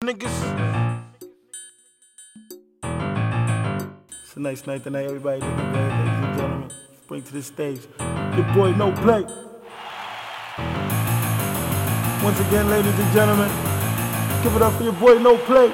Niggas. It's a nice night tonight, everybody. Looking good, ladies and gentlemen. Bring to the stage your boy No Play. Once again, ladies and gentlemen, give it up for your boy No Play.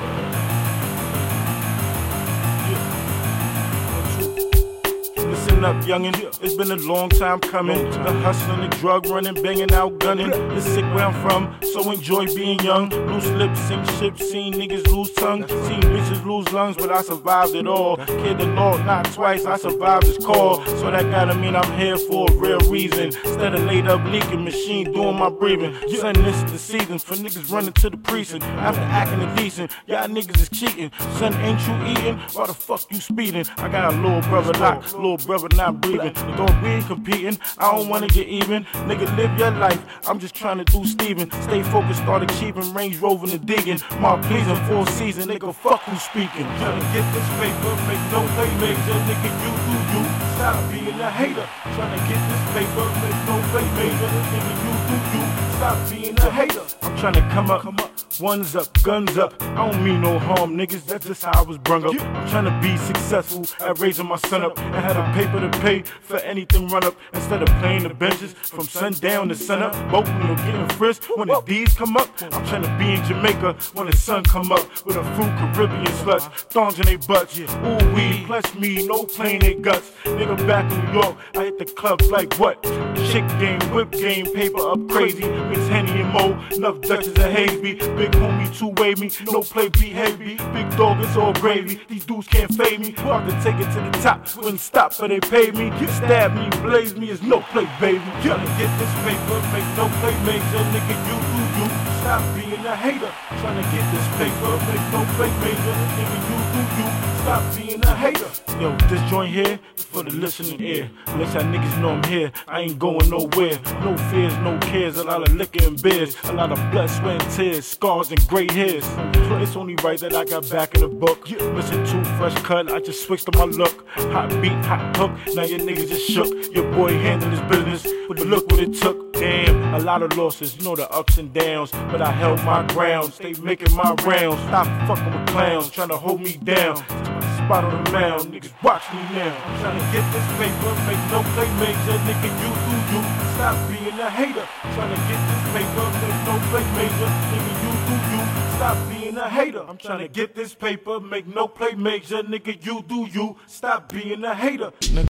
Listen up, youngin', it's been a long time coming. The hustling, the drug running, banging out, gunning. It's sick where I'm from, so enjoy being young. Loose lips, sink ships, seen niggas lose tongue, seen bitches lose lungs, but I survived it all. Kid the Lord, not twice, I survived this call. So that gotta mean I'm here for a real reason. Instead of laid up leaking, machine doing my breathing. Son, this is the season for niggas running to the precinct. After acting indecent, y'all niggas is cheating. Son, ain't you eating? Why the fuck you speeding? I got a little brother locked, little brother not breathing. Dog, we ain't competing, I don't wanna get even. Nigga, live your life, I'm just trying to do Steven. Stay focused, start achieving, Range Rover and digging. My pleasing, full season, nigga, fuck who speaking. Trying to get this paper, make no play major. Nigga, you do you, stop being a hater. Trying to get this paper, make no play major. Nigga, you do you, stop being a hater. I'm trying to come up, ones up, guns up. I don't mean no harm, niggas, that's just how I was brung up. I'm trying to be successful at raising my son up. I had a paper to pay for anything run up. Instead of playing the benches from sundown to sunup, both of them getting frisked when the D's come up. I'm trying to be in Jamaica when the sun come up with a few Caribbean sluts, thongs in they butts. Ooh wee, plus me, no playing they guts. Nigga back in New York, I hit the clubs like what? Chick game, whip game, paper up crazy. Mix Henny and Mo, enough Dutchess and Hazy. Big homie two-way me, no play behave me. Big dog, it's all gravy. These dudes can't fade me. About to take it to the top, wouldn't stop, but they paid me. Stab me, blaze me, it's no play, baby. Tryna get this paper, make no play major. Nigga, you do you, stop being a hater. Tryna get this paper, make no play major. Nigga, you do you, stop being a hater. Yo, this joint here is for the listening ear. Let y'all niggas know I'm here, I ain't going nowhere. No fears, no cares, a lot of liquor and beers. A lot of blood, sweat and tears, scars and gray hairs. It's only right that I got back in the book. Listen to fresh cut, I just switched to my look. Hot beat, hot hook, now your niggas just shook. Your boy handled his business, but look what it took. Damn, a lot of losses, you know the ups and downs. But I held my ground, stay making my rounds. Stop fucking with clowns, trying to hold me down. Spot on the mound, niggas watch me now. I'm trying to get this paper, make no play major. Nigga, you do you, stop being a hater. Trying to get this paper, make no play major. Nigga, you do you, stop being a hater. I'm trying to get this paper, make no play major. Nigga, you do you, stop being a hater. Nigga.